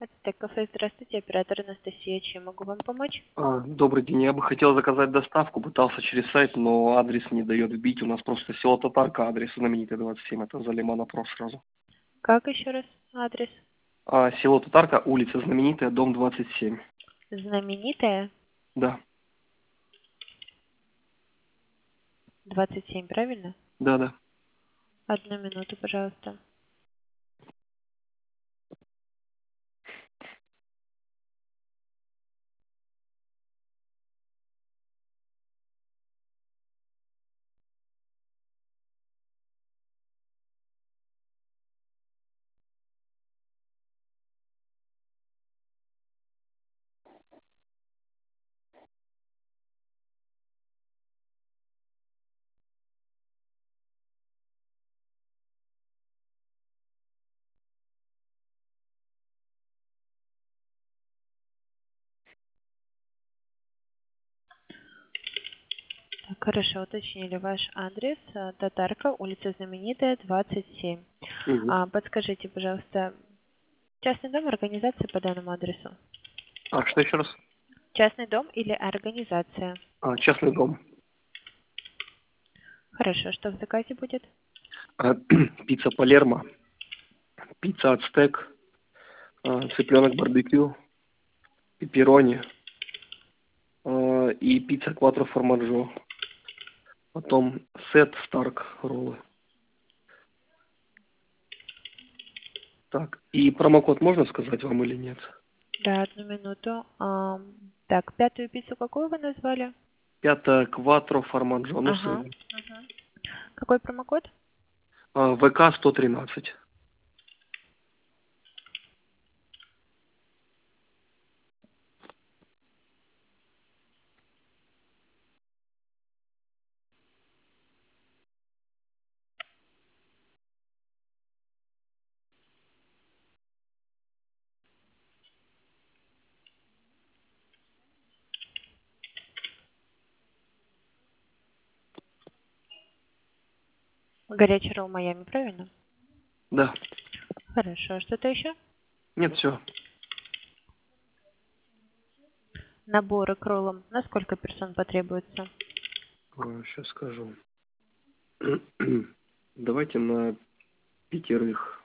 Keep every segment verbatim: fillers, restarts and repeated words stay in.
Ацтек кафе, здравствуйте, оператор Анастасия, чем могу вам помочь? А, добрый день, я бы хотел заказать доставку, пытался через сайт, но адрес не дает вбить, у нас просто село Татарка, адрес знаменитый двадцать семь, это за Лиманопров сразу. Как еще раз адрес? А, село Татарка, улица знаменитая, дом двадцать семь. Знаменитая, Да, двадцать семь, правильно? да, да. Одну минуту, пожалуйста. Так, хорошо, уточнили ваш адрес. а, Татарка, улица Знаменитая, двадцать семь. Мгм. А, подскажите, пожалуйста, частный дом, организация по данному адресу? А, что еще раз? Частный дом или организация? А, частный дом. Хорошо, что в заказе будет? А, пицца Палермо, пицца Ацтек, а, цыпленок барбекю, пепперони а, и пицца Кватро Формаджо. Потом сет Старк роллы. Так, и промокод можно сказать вам или нет? Да, одну минуту. Ам, так, пятую пиццу какую вы назвали? Пятое Кватро Формаджо, ну Ага. сын. Мгм. Какой промокод? А, ВК сто тринадцать. Горячий ролл Майами, правильно? Да. Хорошо. Что-то еще? Нет, все. Наборы к роллам. На сколько персон потребуется? Сейчас скажу. Давайте на пятерых.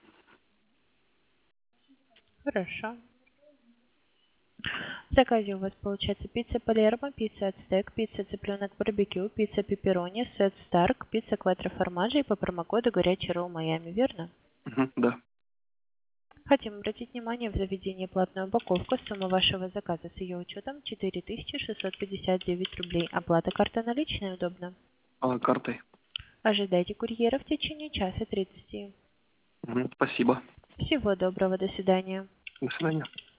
Хорошо. В заказе у вас получается пицца Палермо, пицца Ацтек, пицца цыпленок барбекю, пицца пепперони, сет Старк, пицца Кватро Формаджо и по промокоду горячий ролл Майами, верно? Мгм, да. Хотим обратить внимание в заведении платную упаковку. Сумма вашего заказа с ее учетом четыре тысячи шестьсот пятьдесят девять рублей. Оплата карта наличная удобно. А, картой. Ожидайте курьера в течение часа тридцати. Мгм, спасибо. Всего доброго, до свидания. До свидания.